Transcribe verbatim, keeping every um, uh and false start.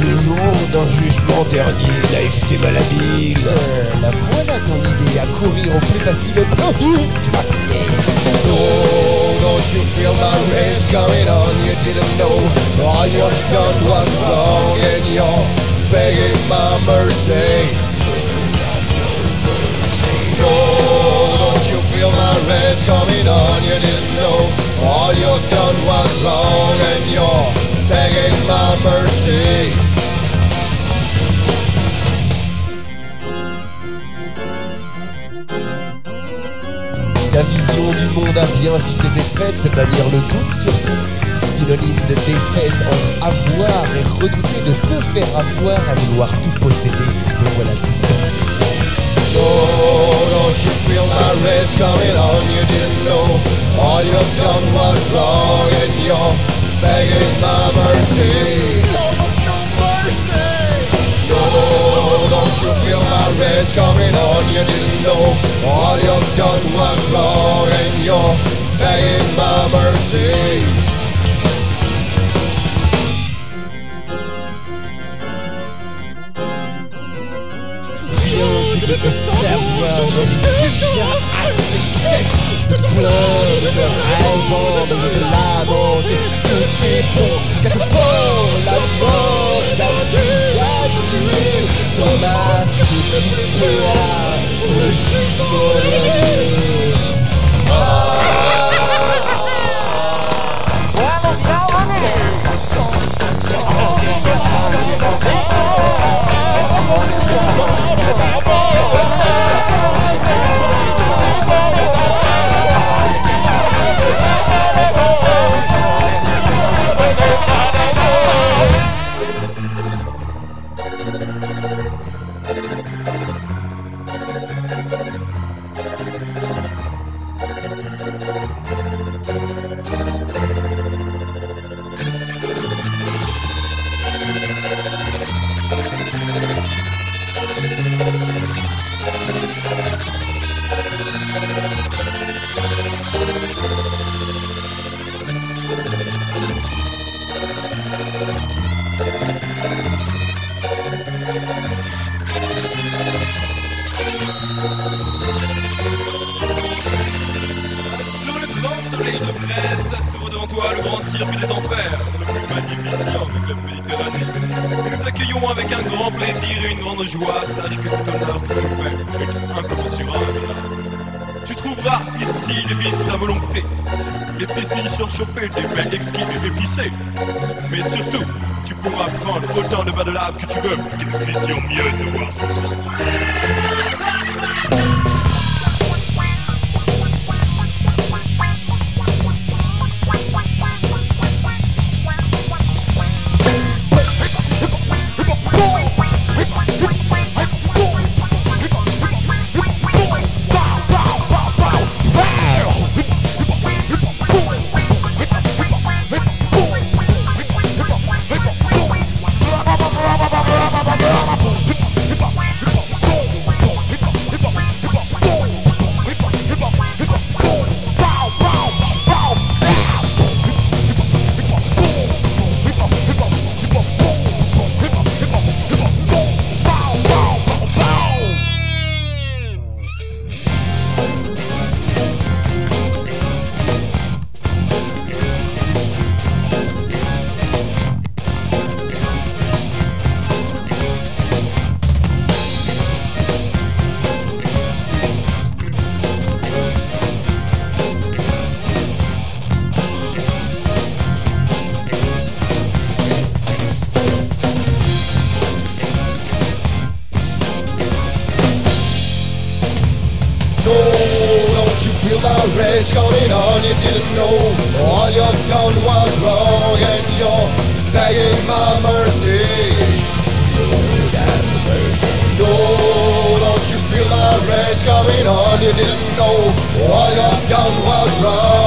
jour d'un jugement dernier, naïveté malhabile. Euh, la voilà ton idée à courir au plus facile. Oh, don't you feel my rage coming on? You didn't know all you've done was wrong, and you're begging my mercy. Oh, don't you feel my rage coming on? You didn't know all you've done was wrong, and you're begging my mercy. Ta vision du monde a bien vite été faite, bannir le doute surtout. Synonyme de défaite entre avoir et redouter de te faire avoir à vouloir tout posséder. Te voilà tout cassé. Oh, don't you feel my rage coming on? You didn't know all you've done was wrong, and you're begging my mercy. No, no mercy! Oh, don't you feel my rage coming on? You didn't know all you've done was wrong, and you're begging my mercy. Rien que de te savoir, j'en ai déjà assez. Cesse de te plaindre, de te rêver, de lamenter, que t'es bon, qu'à te pour la mort t'a déjà tué. Ton masque qui te a pour le jugement dernier. Sur le grand soleil de braise, s'ouvre devant toi le grand cirque des enfers, le plus magnificent du club Méditerranée. Et nous t'accueillons avec un grand plaisir et une grande joie. Sache que cet honneur que tu nous fais est incommensurable. Tu trouveras ici des vices à volonté, des piscines surchauffées, des mets exquis et épicés. Mais surtout, tu pourras prendre autant de bains de lave que tu veux pour que nous puissions mieux te voir. Rage coming on, you didn't know all you've done was wrong, and you're begging my mercy. Lord have mercy. No, don't you feel my rage coming on? You didn't know all you've done was wrong.